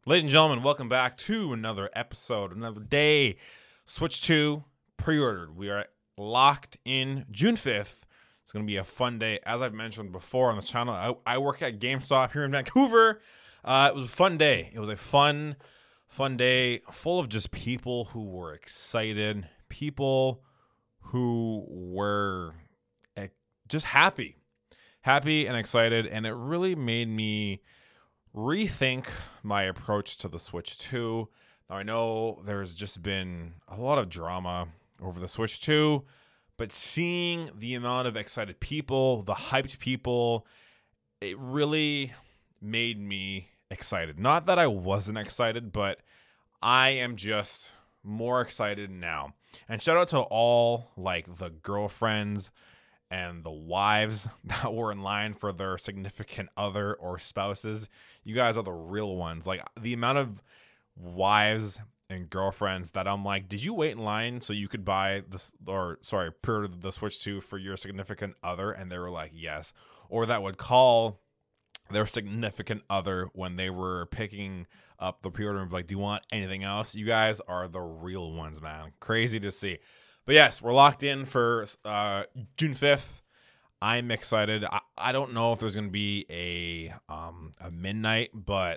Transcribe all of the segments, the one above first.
Ladies and gentlemen, welcome back to another episode, another day. Switch 2 pre-ordered. We are locked in June 5th. It's going to be a fun day. As I've mentioned before on the channel, I work at GameStop here in Vancouver. It was a fun day. It was a fun day full of just people who were excited, people who were just happy and excited, and it really made me rethink my approach to the Switch 2. Now, I know there's just been a lot of drama over the Switch 2, but seeing the amount of excited people, the hyped people, it really made me excited. Not that I wasn't excited, but I am just more excited now. And shout out to all like the girlfriends and the wives that were in line for their significant other or spouses. You guys are the real ones. Like the amount of wives and girlfriends that I'm like, did you wait in line so you could buy this, pre-order the Switch 2 for your significant other? And they were like, yes. Or that would call their significant other when they were picking up the pre-order and be like, do you want anything else? You guys are the real ones, man. Crazy to see. But yes, we're locked in for June 5th. I'm excited. I don't know if there's going to be a midnight, but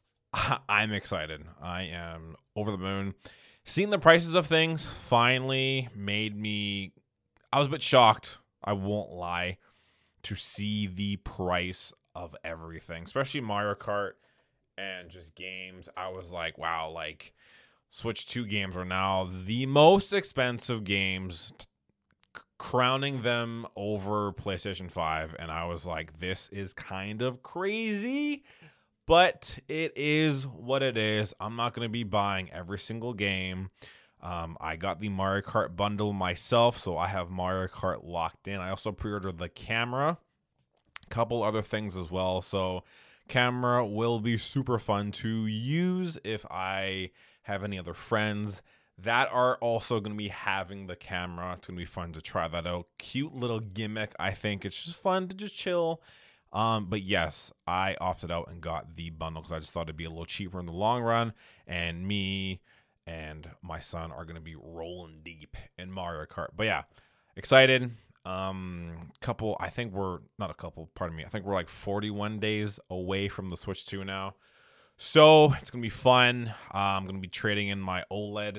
I'm excited. I am over the moon. Seeing the prices of things finally made me... I was a bit shocked, I won't lie, to see the price of everything, especially Mario Kart and just games. I was like, wow, like... Switch 2 games are now the most expensive games, crowning them over PlayStation 5. And I was like, this is kind of crazy, but it is what it is. I'm not going to be buying every single game. I got the Mario Kart bundle myself, so I have Mario Kart locked in. I also pre-ordered the camera, a couple other things as well. So camera will be super fun to use if I have any other friends that are also going to be having the camera. It's going to be fun to try that out. Cute little gimmick, I think. It's just fun to just chill. But yes, I opted out and got the bundle because I just thought it'd be a little cheaper in the long run. And me and my son are going to be rolling deep in Mario Kart. But yeah, excited. I think we're like 41 days away from the Switch 2 now. So it's going to be fun. I'm going to be trading in my OLED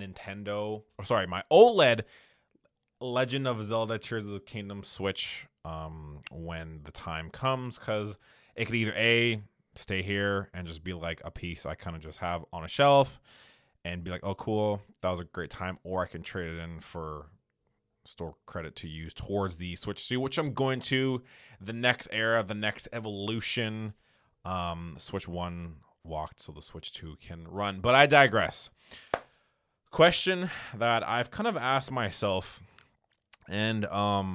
my OLED Legend of Zelda Tears of the Kingdom Switch when the time comes, because it could either A, stay here and just be like a piece I kind of just have on a shelf and be like, oh, cool, that was a great time, or I can trade it in for store credit to use towards the Switch 2, which I'm going to the next era, the next evolution. Switch 1 walked so the Switch 2 can run, but I digress. Question that I've kind of asked myself and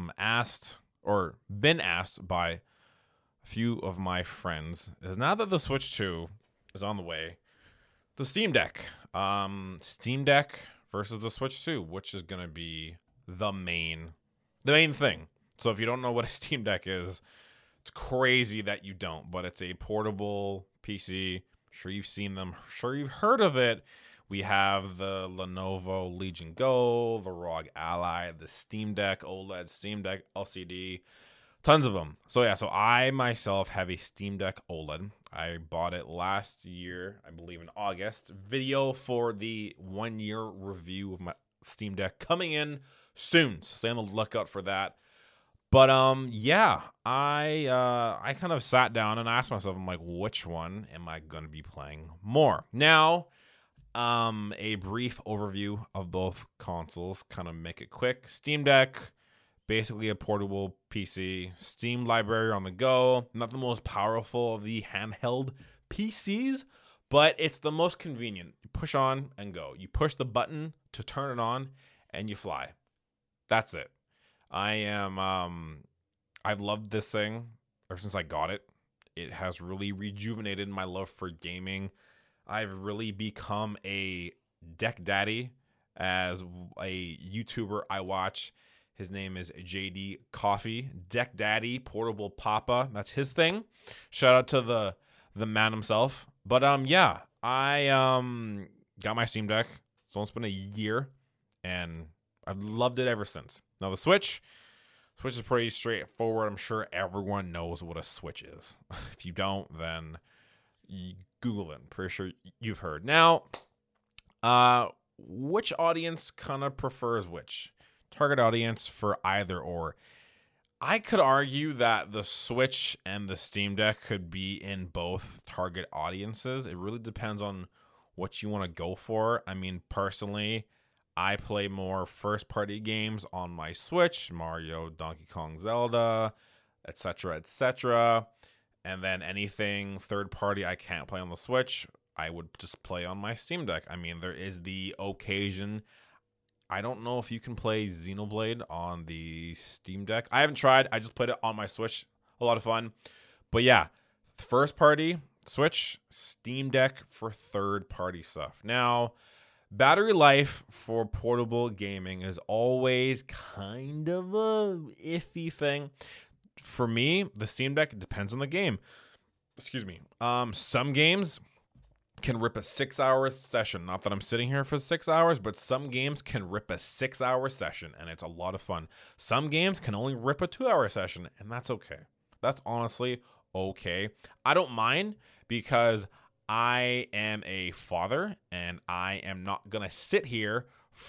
been asked by a few of my friends is, now that the Switch 2 is on the way, the Steam Deck versus the Switch 2, which is going to be the main thing. So if you don't know what a Steam Deck is, it's crazy that you don't, but it's a portable PC. Sure, you've seen them. Sure, you've heard of it. We have the Lenovo Legion Go, the ROG Ally, the Steam Deck OLED, Steam Deck LCD, tons of them. So yeah, so I myself have a Steam Deck OLED. I bought it last year, I believe in August. Video for the 1-year review of my Steam Deck coming in soon. So stay on the lookout for that. But yeah, I kind of sat down and asked myself, I'm like, which one am I going to be playing more? Now, a brief overview of both consoles, kind of make it quick. Steam Deck, basically a portable PC. Steam library on the go. Not the most powerful of the handheld PCs, but it's the most convenient. You push on and go. You push the button to turn it on and you fly. That's it. I've loved this thing ever since I got it. It has really rejuvenated my love for gaming. I've really become a deck daddy, as a YouTuber I watch. His name is JD Coffee, Deck Daddy, Portable Papa. That's his thing. Shout out to the man himself. But yeah, I got my Steam Deck. It's almost been a year, and I've loved it ever since. Now the Switch is pretty straightforward. I'm sure everyone knows what a Switch is. If you don't, then you Google it. I'm pretty sure you've heard. Now, which audience kind of prefers which? Target audience for either or. I could argue that the Switch and the Steam Deck could be in both target audiences. It really depends on what you want to go for. I mean, personally, I play more first-party games on my Switch, Mario, Donkey Kong, Zelda, etc., etc. And then anything third-party I can't play on the Switch, I would just play on my Steam Deck. I mean, there is the occasion. I don't know if you can play Xenoblade on the Steam Deck. I haven't tried. I just played it on my Switch. A lot of fun. But yeah, first party, Switch, Steam Deck for third party stuff. Now, battery life for portable gaming is always kind of a iffy thing. For me, the Steam Deck depends on the game. Excuse me. Some games can rip a 6-hour session. Not that I'm sitting here for 6 hours, but some games can rip a 6-hour session, and it's a lot of fun. Some games can only rip a 2-hour session, and that's okay. That's honestly okay. I don't mind because I am a father, and I am not going to sit here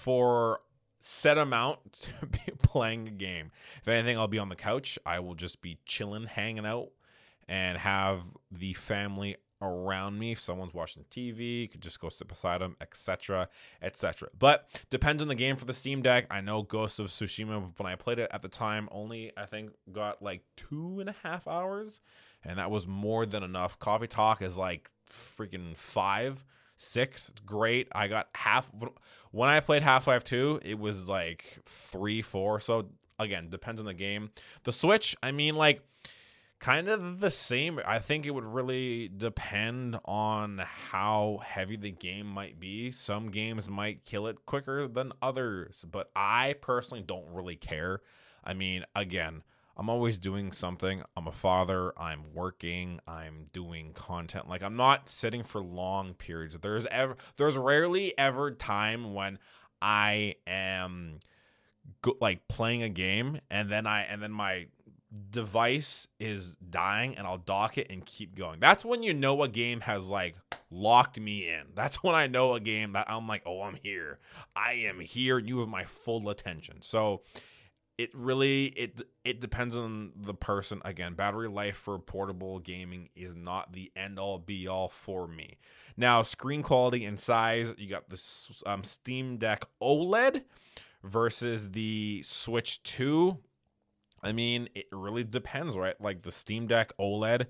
for set amount to be playing a game. If anything, I'll be on the couch. I will just be chilling, hanging out, and have the family around me. If someone's watching TV, you could just go sit beside them, etc., etc. But depends on the game for the Steam Deck. I know Ghost of Tsushima, when I played it at the time, only I think got like 2.5 hours, and that was more than enough. Coffee Talk is like freaking 5, 6. It's great. I got half. When I played Half-Life 2, it was like 3, 4. So again, depends on the game. The Switch, I mean, like, kind of the same. I think it would really depend on how heavy the game might be. Some games might kill it quicker than others, but I personally don't really care. I mean, again, I'm always doing something. I'm a father. I'm working. I'm doing content. Like, I'm not sitting for long periods. There's rarely ever time when I am like playing a game and then my device is dying and I'll dock it and keep going. That's when you know a game has like locked me in. That's when I know a game that I'm like, oh, I'm here. I am here. You have my full attention. So it really it depends on the person. Again, battery life for portable gaming is not the end all be all for me. Now, screen quality and size, you got the Steam Deck OLED versus the Switch 2. I mean, it really depends, right? Like, the Steam Deck OLED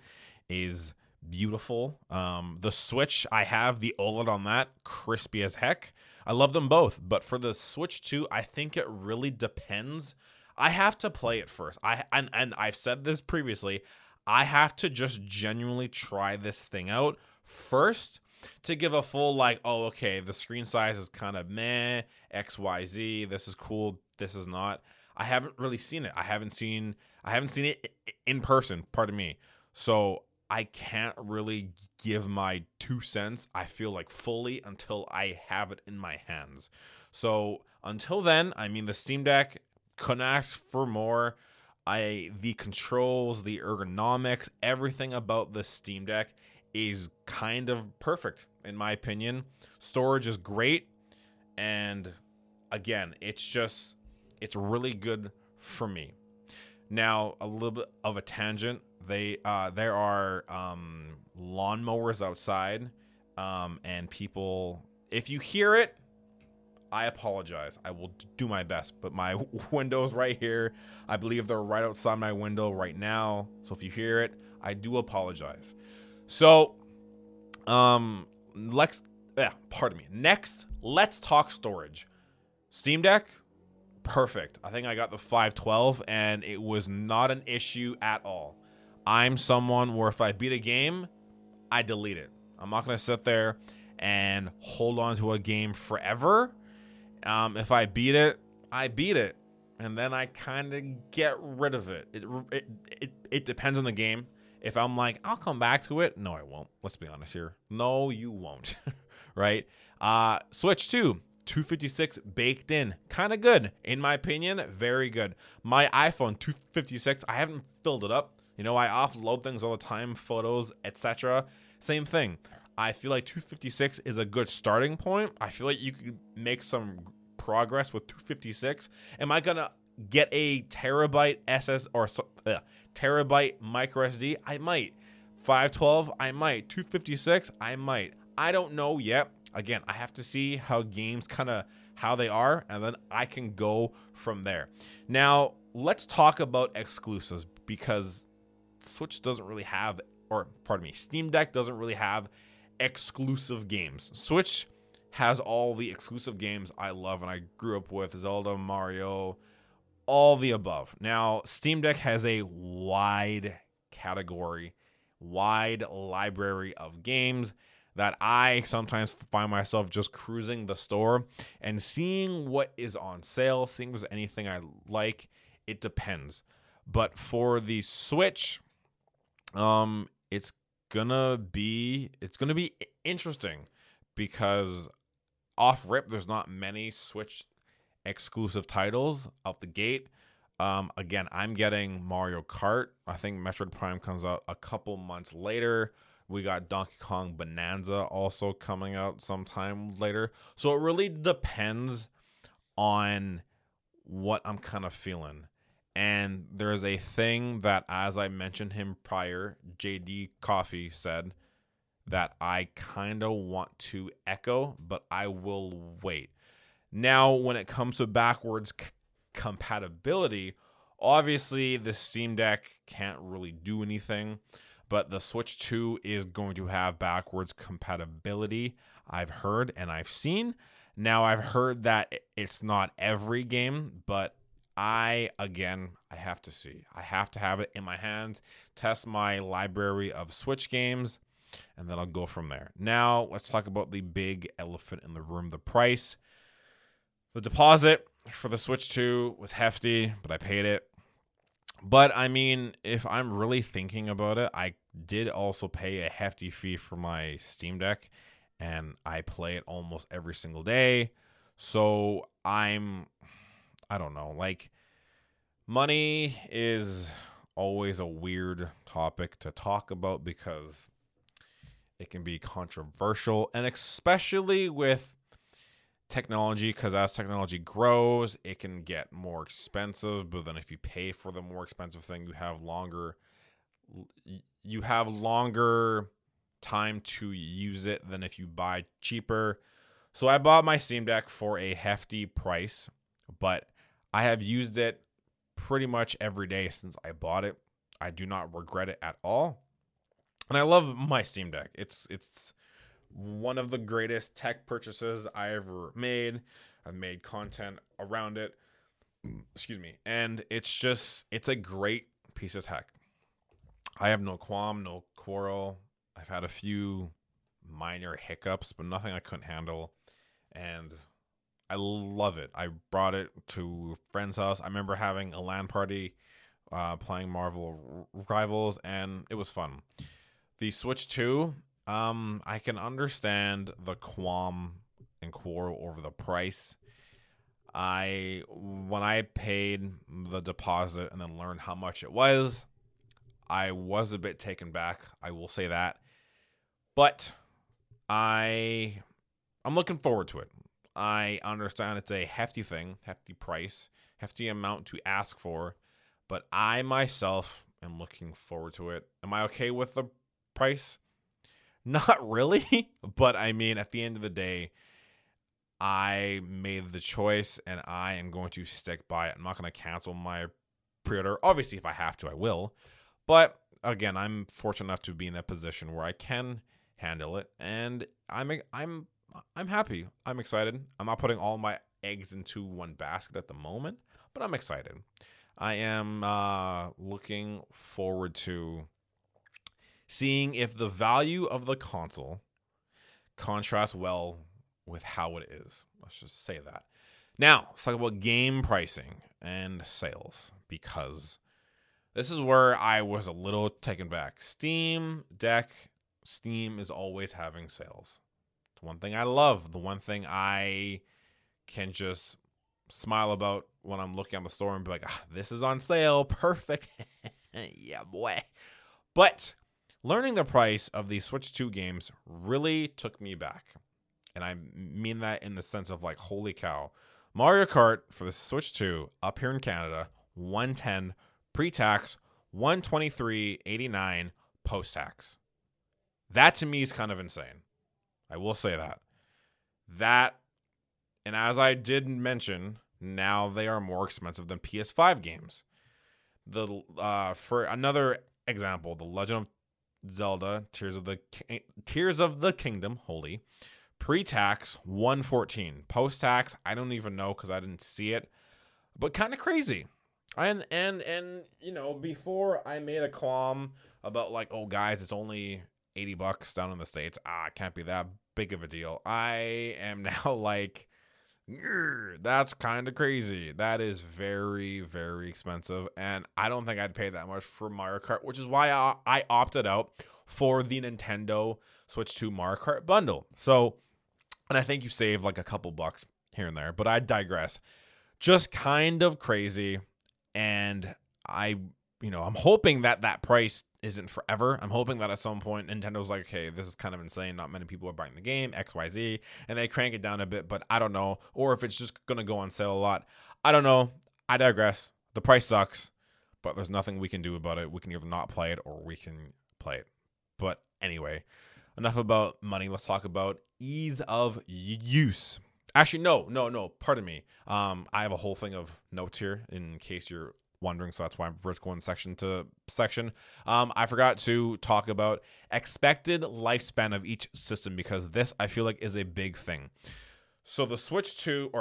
is beautiful. The Switch, I have the OLED on that, crispy as heck. I love them both, but for the Switch 2, I think it really depends. I have to play it first. And I've said this previously. I have to just genuinely try this thing out first to give a full, like, oh, okay, the screen size is kind of meh, XYZ, this is cool, this is not. I haven't really seen it. I haven't seen it in person, pardon me. So I can't really give my 2 cents, I feel like, fully until I have it in my hands. So until then, I mean, the Steam Deck couldn't ask for more. The controls, the ergonomics, everything about the Steam Deck is kind of perfect in my opinion. Storage is great, and again, it's really good for me. Now, a little bit of a tangent. There are lawnmowers outside, and people, if you hear it, I apologize. I will do my best, but my window's right here. I believe they're right outside my window right now. So if you hear it, I do apologize. So, next, let's talk storage. Steam Deck, perfect. I think I got the 512, and it was not an issue at all. I'm someone where if I beat a game, I delete it. I'm not going to sit there and hold on to a game forever. If I beat it, I beat it, and then I kind of get rid of it. It depends on the game. If I'm like, I'll come back to it, no, I won't. Let's be honest here. No, you won't. Right? Switch 2, 256 baked in. Kind of good. In my opinion, very good. My iPhone 256, I haven't filled it up. I offload things all the time, photos, etc. Same thing. I feel like 256 is a good starting point. I feel like you could make some progress with 256. Am I going to get a terabyte terabyte micro SD? I might. 512, I might. 256, I might. I don't know yet. Again, I have to see how games how they are, and then I can go from there. Now, let's talk about exclusives, because Switch doesn't really have, Steam Deck doesn't really have exclusive games. Switch has all the exclusive games I love and I grew up with: Zelda, Mario, all the above. Now, Steam Deck has a wide library of games that I sometimes find myself just cruising the store and seeing what is on sale, seeing if there's anything I like. It depends. But for the Switch, it's gonna be interesting, because off rip, there's not many Switch exclusive titles out the gate. Again, I'm getting Mario Kart. I think Metroid Prime comes out a couple months later. We got Donkey Kong Bonanza also coming out sometime later. So it really depends on what I'm kind of feeling. And there's a thing that, as I mentioned him prior, JD Coffee said, that I kind of want to echo, but I will wait. Now, when it comes to backwards compatibility, obviously the Steam Deck can't really do anything, but the Switch 2 is going to have backwards compatibility, I've heard and I've seen. Now, I've heard that it's not every game, but I have to see. I have to have it in my hands, test my library of Switch games, and then I'll go from there. Now, let's talk about the big elephant in the room, the price. The deposit for the Switch 2 was hefty, but I paid it. But, I mean, if I'm really thinking about it, I did also pay a hefty fee for my Steam Deck, and I play it almost every single day. So, I don't know. Like, money is always a weird topic to talk about because it can be controversial, and especially with technology, because as technology grows, it can get more expensive. But then if you pay for the more expensive thing, you have longer time to use it than if you buy cheaper. So I bought my Steam Deck for a hefty price, but I have used it pretty much every day since I bought it. I do not regret it at all. And I love my Steam Deck. It's one of the greatest tech purchases I ever made. I've made content around it. Excuse me. And it's a great piece of tech. I have no qualm, no quarrel. I've had a few minor hiccups, but nothing I couldn't handle. And I love it. I brought it to a friend's house. I remember having a LAN party, playing Marvel Rivals, and it was fun. The Switch 2, I can understand the qualm and quarrel over the price. When I paid the deposit and then learned how much it was, I was a bit taken back. I will say that. But I'm looking forward to it. I understand it's a hefty thing, hefty price, hefty amount to ask for, but I myself am looking forward to it. Am I okay with the price? Not really, but I mean, at the end of the day, I made the choice and I am going to stick by it. I'm not going to cancel my pre-order. Obviously, if I have to, I will. But again, I'm fortunate enough to be in that position where I can handle it, and I'm happy. I'm excited. I'm not putting all my eggs into one basket at the moment, but I'm excited. I am looking forward to seeing if the value of the console contrasts well with how it is. Let's just say that. Now, let's talk about game pricing and sales, because This is where I was a little taken back. Steam is always having sales. It's one thing I love. The one thing I can just smile about when I'm looking at the store and be like, this is on sale. Perfect. Yeah, boy. But learning the price of these Switch 2 games really took me back. And I mean that in the sense of like, holy cow. Mario Kart for the Switch 2 up here in Canada, $110 pre-tax, $123.89 post-tax. That to me is kind of insane. I will say that. And as I did mention, now they are more expensive than PS5 games. For another example, The Legend of Zelda: Tears of the Kingdom, holy, pre-tax $114, post-tax I don't even know because I didn't see it, but kind of crazy. And before I made a qualm about like, oh guys, it's only $80 down in the States. It can't be that big of a deal. I am now like, that's kind of crazy. That is very, very expensive. And I don't think I'd pay that much for Mario Kart, which is why I opted out for the Nintendo Switch 2 Mario Kart bundle. So, and I think you save like a couple bucks here and there, but I digress. Just kind of crazy. And I'm hoping that price isn't forever. I'm hoping that at some point Nintendo's like, okay, this is kind of insane. Not many people are buying the game, XYZ, and they crank it down a bit, but I don't know. Or if it's just going to go on sale a lot. I don't know. I digress. The price sucks, but there's nothing we can do about it. We can either not play it or we can play it. But anyway, enough about money. Let's talk about ease of use. Actually, no. Pardon me. I have a whole thing of notes here in case you're wondering, so that's why I'm first going section to section. I forgot to talk about expected lifespan of each system because this I feel like is a big thing. So the Switch 2,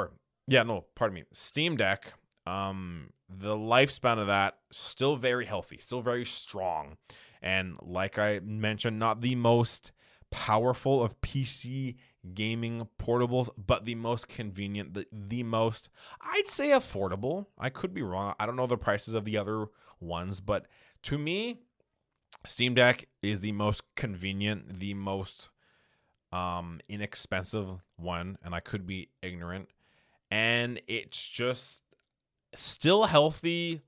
Steam Deck, the lifespan of that still very healthy, still very strong, and like I mentioned, not the most powerful of PC gaming portables, but the most convenient, the most, I'd say, affordable. I could be wrong. I don't know the prices of the other ones, but to me, Steam Deck is the most convenient, the most inexpensive one, and I could be ignorant. And it's just still healthy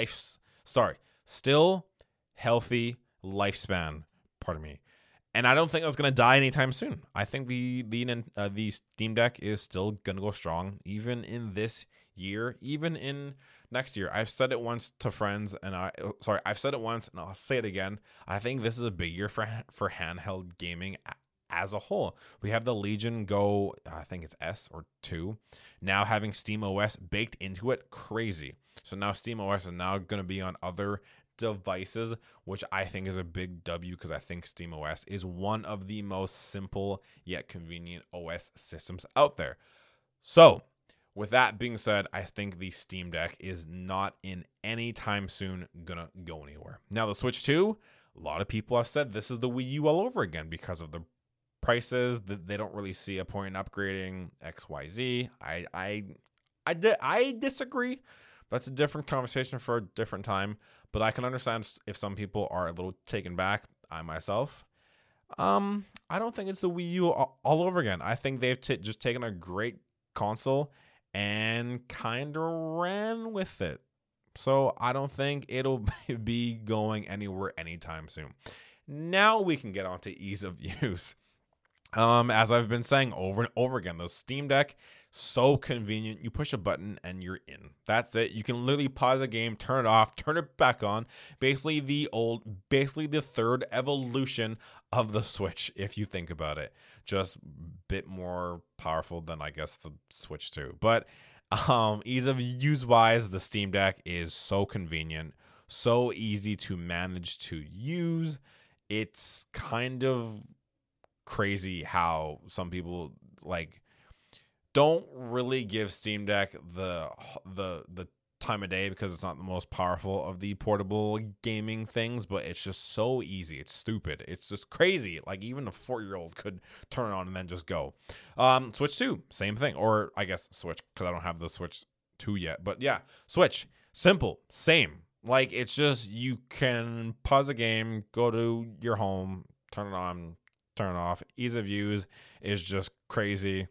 lifespan. Pardon me. And I don't think that's going to die anytime soon. I think the Steam Deck is still going to go strong, even in this year, even in next year. I've said it once to friends, I've said it once, and I'll say it again. I think this is a big year for handheld gaming as a whole. We have the Legion Go, I think it's S or 2, now having SteamOS baked into it. Crazy. So now SteamOS is now going to be on other devices, which I think is a big W because I think SteamOS is one of the most simple yet convenient OS systems out there. So with that being said, I think the Steam Deck is not in any time soon gonna go anywhere. Now the Switch 2, a lot of people have said this is the Wii U all over again because of the prices. They don't really see a point in upgrading XYZ. I disagree. That's a different conversation for a different time, but I can understand if some people are a little taken back. I myself, I don't think it's the Wii U all over again. I think they've just taken a great console and kind of ran with it. So I don't think it'll be going anywhere anytime soon. Now we can get on to ease of use. As I've been saying over and over again, the Steam Deck, so convenient. You push a button and you're in. That's it. You can literally pause a game, turn it off, turn it back on. Basically the third evolution of the Switch, if you think about it. Just a bit more powerful than, I guess, the Switch 2. But ease of use wise, the Steam Deck is so convenient, so easy to manage to use. It's kind of crazy how some people don't really give Steam Deck the time of day because it's not the most powerful of the portable gaming things, but it's just so easy. It's stupid. It's just crazy. Like even a 4-year-old could turn it on and then just go. Switch 2, same thing. Or I guess Switch, because I don't have the Switch 2 yet. But yeah, Switch, simple, same. Like, it's just, you can pause a game, go to your home, turn it on, turn it off. Ease of use is just crazy.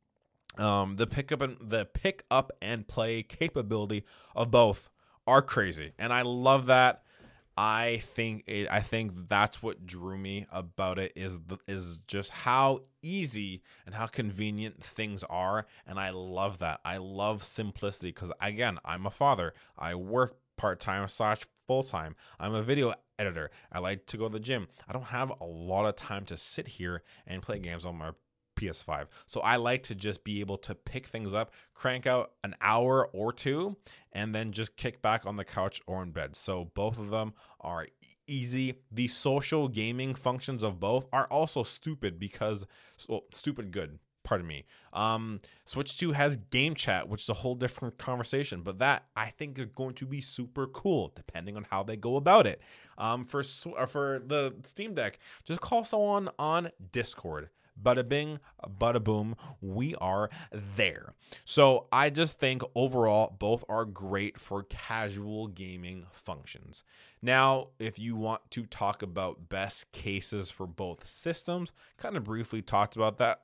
The pick up and play capability of both are crazy, and I love that. I think that's what drew me about it is just how easy and how convenient things are, and I love that. I love simplicity because, again, I'm a father. I work part-time / full-time. I'm a video editor. I like to go to the gym. I don't have a lot of time to sit here and play games on my PS5. So I like to just be able to pick things up, crank out an hour or two, and then just kick back on the couch or in bed. So both of them are easy. The social gaming functions of both are also stupid because, stupid good. Pardon me. Switch 2 has game chat, which is a whole different conversation, but that I think is going to be super cool depending on how they go about it. For the Steam Deck, just call someone on Discord. Bada bing, bada boom, we are there. So I just think overall both are great for casual gaming functions. Now, if you want to talk about best cases for both systems, kind of briefly talked about that.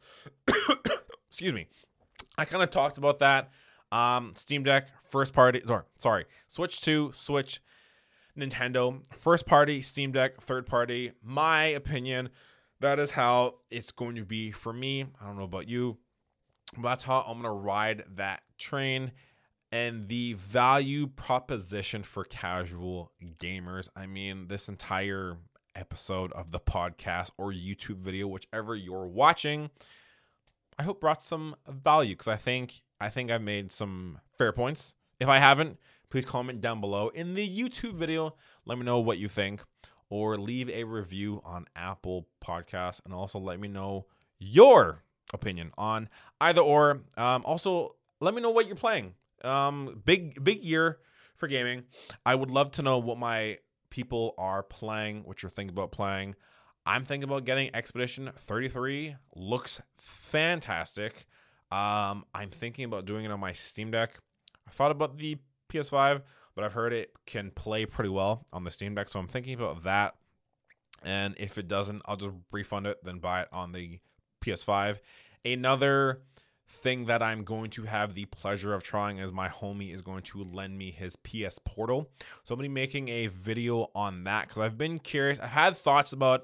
Excuse me. I kind of talked about that. Steam Deck, first party, Switch 2, Switch, Nintendo, first party, Steam Deck, third party. My opinion, that is how it's going to be for me. I don't know about you, but that's how I'm going to ride that train. And the value proposition for casual gamers, I mean, this entire episode of the podcast or YouTube video, whichever you're watching, I hope brought some value, because I think I've made some fair points. If I haven't, please comment down below. In the YouTube video, let me know what you think, or leave a review on Apple Podcasts, and also let me know your opinion on either or. Also, let me know what you're playing. Big year for gaming. I would love to know what my people are playing, what you're thinking about playing. I'm thinking about getting Expedition 33. Looks fantastic. I'm thinking about doing it on my Steam Deck. I thought about the PS5, but I've heard it can play pretty well on the Steam Deck, so I'm thinking about that. And if it doesn't, I'll just refund it, then buy it on the PS5. Another thing that I'm going to have the pleasure of trying is my homie is going to lend me his PS Portal. So I'm going to be making a video on that because I've been curious. I have had thoughts about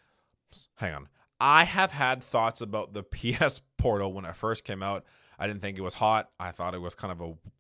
the PS Portal when it first came out. I didn't think it was hot. I thought it was kind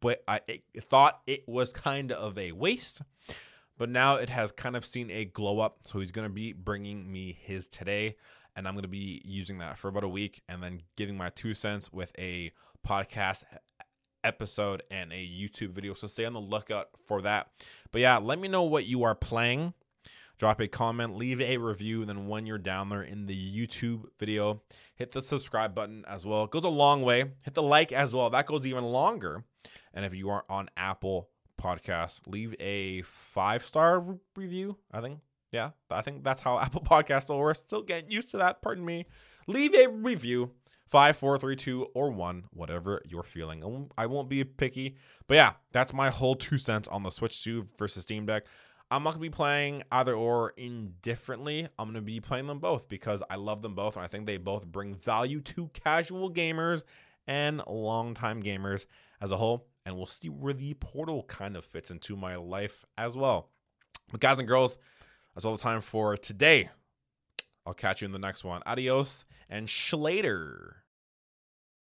of a waste. But now it has kind of seen a glow up. So he's going to be bringing me his today. And I'm going to be using that for about a week and then giving my 2 cents with a podcast episode and a YouTube video. So stay on the lookout for that. But yeah, let me know what you are playing. Drop a comment, leave a review, and then when you're down there in the YouTube video, hit the subscribe button as well. It goes a long way. Hit the like as well. That goes even longer. And if you are on Apple Podcasts, leave a 5-star review, I think. Yeah, I think that's how Apple Podcasts will work. Still getting used to that, pardon me. Leave a review, 5, 4, 3, 2, or 1, whatever you're feeling. I won't be picky. But yeah, that's my whole 2 cents on the Switch 2 versus Steam Deck. I'm not going to be playing either or indifferently. I'm going to be playing them both because I love them both, and I think they both bring value to casual gamers and longtime gamers as a whole. And we'll see where the Portal kind of fits into my life as well. But guys and girls, that's all the time for today. I'll catch you in the next one. Adios and Schlater.